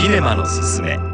キネマのすすめ。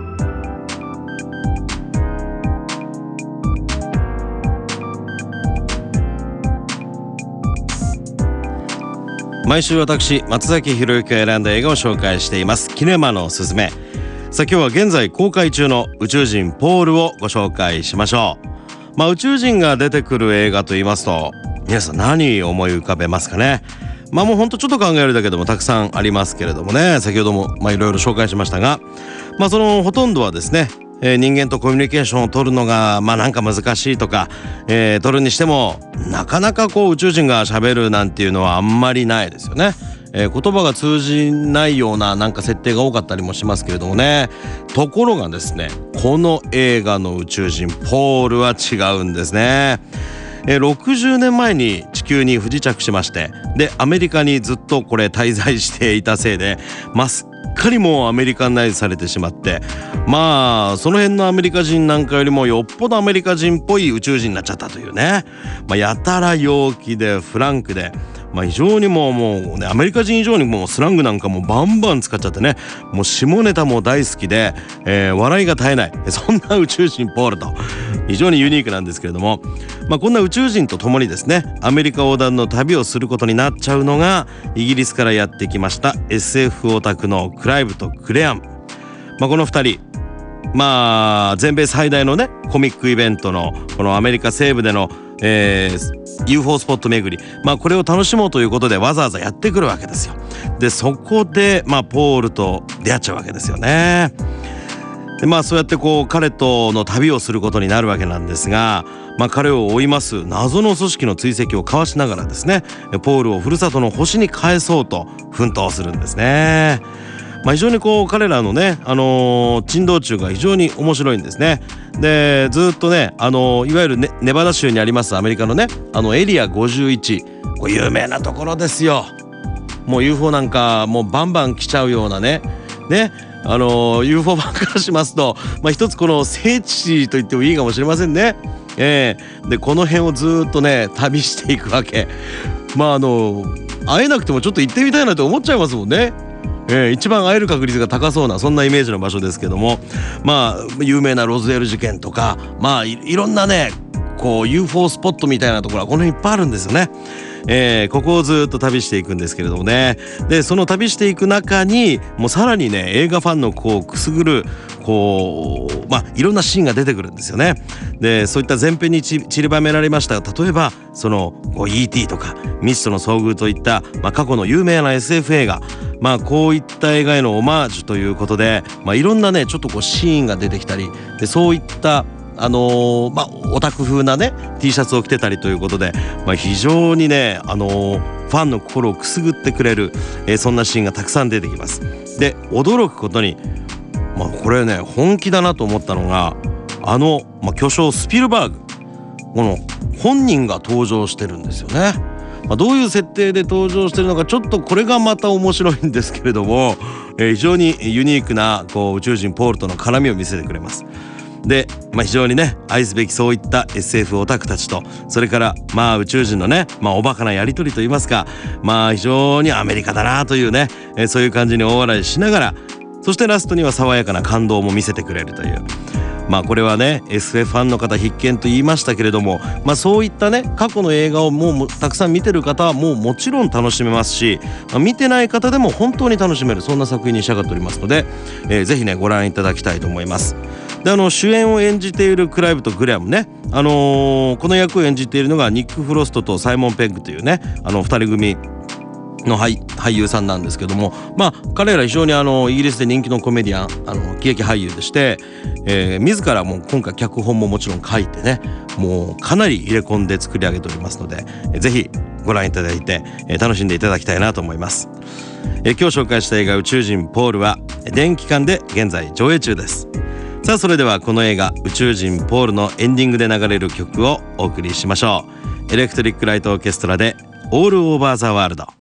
毎週私松崎ひろゆきが選んだ映画を紹介していますキネマのすすめ。さあ今日は現在公開中の宇宙人ポールをご紹介しましょう。宇宙人が出てくる映画と言いますと皆さん何を思い浮かべますかね。もうほんとちょっと考えるだけでもたくさんありますけれどもね、先ほどもいろいろ紹介しましたが、そのほとんどはですね、人間とコミュニケーションを取るのがなんか難しいとか、取るにしてもなかなか宇宙人が喋るなんていうのはあんまりないですよね。言葉が通じないようななんか設定が多かったりもしますけれどもね。ところがですね、この映画の宇宙人ポールは違うんですね。60年前に地球に不時着しまして、でアメリカにずっと滞在していたせいですっかりもうアメリカナイズされてしまって、その辺のアメリカ人なんかよりもよっぽどアメリカ人っぽい宇宙人になっちゃったというね。やたら陽気でフランクで、非常にもうね、アメリカ人以上にもうスラングなんかもバンバン使っちゃってね、もう下ネタも大好きで、笑いが絶えない、そんな宇宙人ポールと非常にユニークなんですけれども、こんな宇宙人と共にですね、アメリカ横断の旅をすることになっちゃうのがイギリスからやってきました SF オタクのクライブとクレアン。この2人全米最大のねコミックイベントのこのアメリカ西部での、UFO スポット巡り、これを楽しもうということでわざわざやってくるわけですよ。でそこで、ポールと出会っちゃうわけですよね。でそうやって彼との旅をすることになるわけなんですが、彼を追います謎の組織の追跡をかわしながらですね、ポールをふるさとの星に帰そうと奮闘するんですね。非常に彼らのね、珍道中が非常に面白いんですね。でずっとね、いわゆるネバダ州にありますアメリカのね、エリア51、有名なところですよ。もう UFO なんかもうバンバン来ちゃうようなねUFO 版からしますと、一つこの聖地と言ってもいいかもしれませんね。でこの辺をずっとね旅していくわけ。会えなくてもちょっと行ってみたいなと思っちゃいますもんね。一番会える確率が高そうなそんなイメージの場所ですけども、有名なロズウェル事件とか、いろんなねUFO スポットみたいなところはこの辺いっぱいあるんですよね。ここをずっと旅していくんですけれどもね。でその旅していく中にもうさらにね映画ファンのくすぐるいろんなシーンが出てくるんですよね。でそういった前編に散りばめられました。例えばそのET とか未知との遭遇といった、過去の有名な SF 映画、こういった映画へのオマージュということで、いろんなねちょっとシーンが出てきたりで、そういったオタク風なね T シャツを着てたりということで、非常にねファンの心をくすぐってくれる、そんなシーンがたくさん出てきます。で驚くことにこれね本気だなと思ったのが巨匠スピルバーグ、この本人が登場してるんですよね。どういう設定で登場してるのかちょっとこれがまた面白いんですけれども、非常にユニークな宇宙人ポールとの絡みを見せてくれます。で、非常にね愛すべきそういった SF オタクたちと、それから宇宙人のねおバカなやり取りといいますか、非常にアメリカだなというね、そういう感じに大笑いしながら、そしてラストには爽やかな感動も見せてくれるという、これはね SF ファンの方必見と言いましたけれども、そういったね過去の映画をもうたくさん見てる方はもちろん楽しめますし、見てない方でも本当に楽しめるそんな作品に仕上がっておりますので、ぜひねご覧いただきたいと思います。で主演を演じているクライブとグレアムね、この役を演じているのがニック・フロストとサイモン・ペッグというね2人組の俳優さんなんですけども、彼ら非常にイギリスで人気のコメディアン喜劇俳優でして、自らも今回脚本ももちろん書いてね、もうかなり入れ込んで作り上げておりますので、ぜひご覧いただいて、楽しんでいただきたいなと思います。今日紹介した映画宇宙人ポールは電気館で現在上映中です。さあそれではこの映画宇宙人ポールのエンディングで流れる曲をお送りしましょう。エレクトリックライトオーケストラでオールオーバーザワールド。